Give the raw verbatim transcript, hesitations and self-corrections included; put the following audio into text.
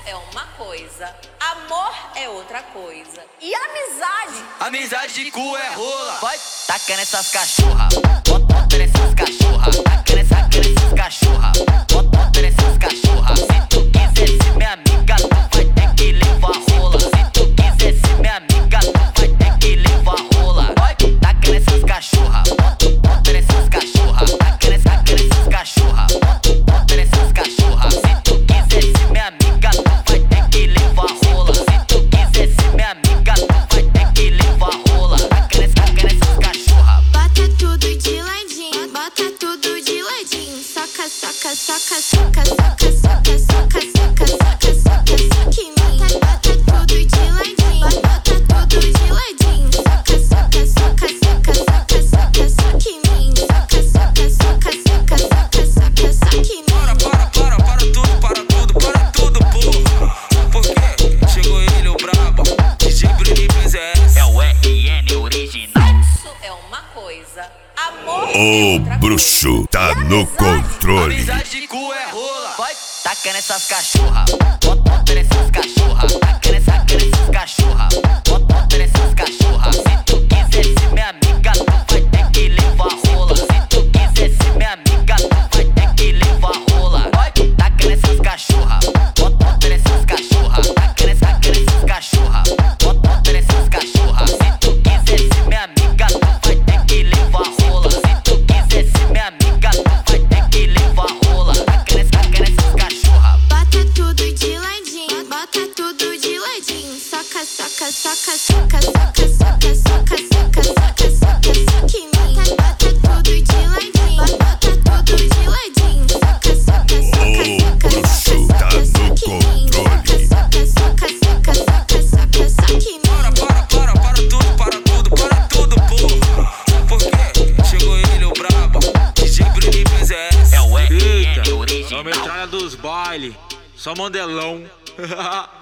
é uma coisa, amor é outra coisa. E amizade? Amizade de cu é rola. Vai, taca nessas cachorra, bota, bota nessas cachorra, taca nessa, taca nessas cachorra, bota, bota nessas cachorra. Se tu quiser ser minha amiga, tu vai ter que levar rola. Se tu quiser ser minha amiga, tu vai ter que levar rola. Vai, taca nessas cachorra, bota, bota nessas cachorra, taca nessa, taca nessas cachorra, bota, bota nessas cachorra. Se tu quiser ser minha amiga, tu vai ter que levar rola. Se tu quiser ser minha amiga, tu vai ter que levar rola. Taca nessa, taca nessas cachorra. Bota tudo de ladinho, bota tudo de ladinho. Soca, soca, soca, soca, soca, soca, soca, soca, soca, soca, soca em mim. Bota tudo de ladinho, bota tudo de ladinho. Soca, soca, soca, soca, soca, soca, soca em mim. Soca, soca, soca, soca, soca, soca, soca em mim. Para, para, para, para tudo, para tudo, para tudo, porra. Por quê? Chegou ele, o brabo, D J Bruninho P S. É o R N original. Sexo é uma coisa, amor é O outra bruxo coisa. tá E no amizade? controle. Amizade de cu é rola. Vai, taca nessas cachorra, bota, bota nessas cachorra, taca nessa, taca nessas cachorra, bota, bota nessas cachorra. Se tu quiser ser minha amiga, tu vai ter que levar rola. Se tu quiser ser minha amiga, tu vai ter que levar rola. Vai, taca nessas cachorra, bota, bota nessas cachorra, taca nessa, taca nessas cachorra, bota, bota nessas cachorra. Se tu quiser ser minha amiga, tu vai ter que levar rola. Se tu quiser ser minha amiga, tu vai ter que levar rola. Taca nessa, taca nessas cachorra. Bota tudo de ladinho, bota tudo de ladinho. Soca, soca, soca, soca, soca, soca, soca, soca, soca, soca, soca em mim. Bota tudo de ladinho, bota tudo de ladinho. Soca, soca, soca, soca, bruxo soca, tá soca, no soca em mim. controle. Soca, soca, soca, soca, soca, soca em mim. Para, para, para, para tudo, para tudo, para tudo, porra. Por quê? Chegou ele, o brabo, D J Bruninho P S. É o R N Eita, é a original. metralha dos baile, só mandelão.